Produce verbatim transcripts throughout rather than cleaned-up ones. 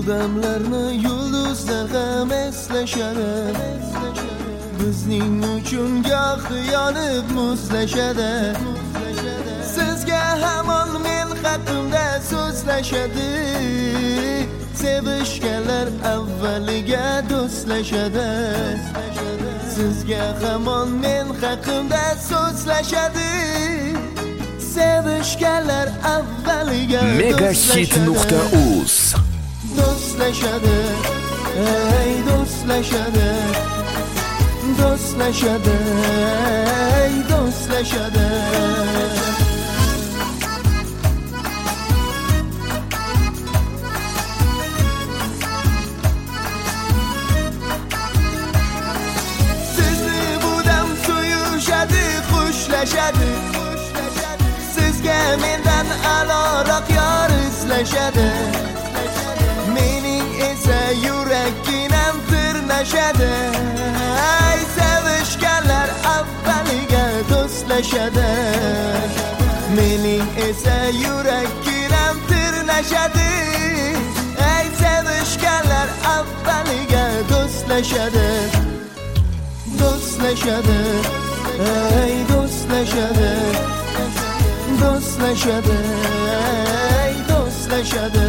damlarni yulduzlar ham eslashadi. Bizning uchun goh yonib muzlashadi. Sizga hamon men haqimda so'zlashadi. Sevishganlar avvaliga do'stlashadi. Sizga hamon men haqimda so'zlashadi. Sevishganlar avvaliga megahit nuqta uz do'stlashadi. Ey do'stlashadi. Do'stlashadi. Ey do'stlashadi. Sizga mendan a'loroq yor izlashadi. Mening esa yurakginam tirnashadi. Ay sevishganlar avvaliga do'stlashadi. Mening esa yurakginam tirnashadi. Ay sevishganlar avvaliga do'stlashadi. Do'stlashadi. Ey do'stlashadi. Do'stlashadi. Ey do'stlashadi.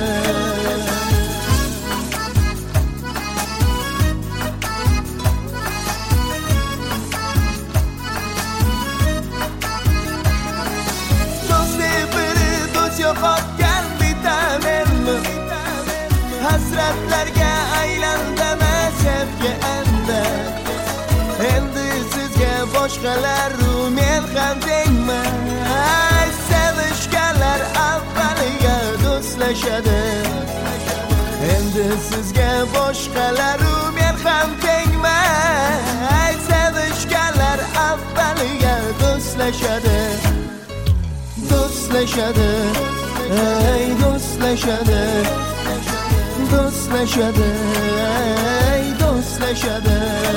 Do'stni biri do'st yo'qotgan bitamenmi? Hasratlarga aylandim sevgi anda. Endi sizga boshqalar men ham tengman. Ay sevishganlar avvaliga do'stlashadi. Endi sizga boshqalar men ham tengman. Ay sevishganlar avvaliga do'stlashadi. Do'stlashadi. Ey do'stlashadi. Do'stlashadi. Ey do'stlashadi.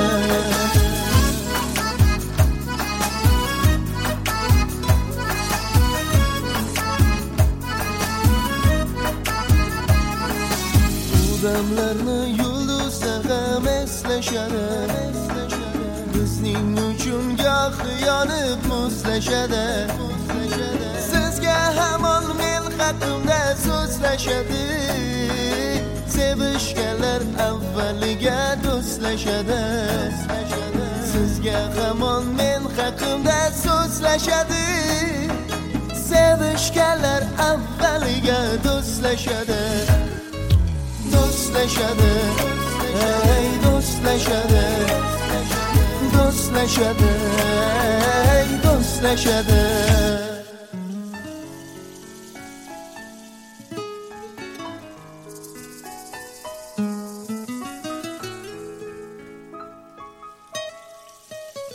Damlarni yulduzlar ham eslashadi. Bizning uchun goh yonib muzlashadi. Sizga hamon men haqimda so'zlashadi. Sevishganlar avvaliga do'stlashadi. Sizga hamon men haqimda so'zlashadi. Sevishganlar avvaliga do'stlashadi. Do'stlashadi. Ey do'stlashadi. Do'stlashadi. Ey do'stlashadi.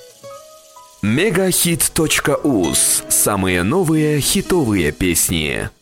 megahit точка уз. Самые новые хитовые песни.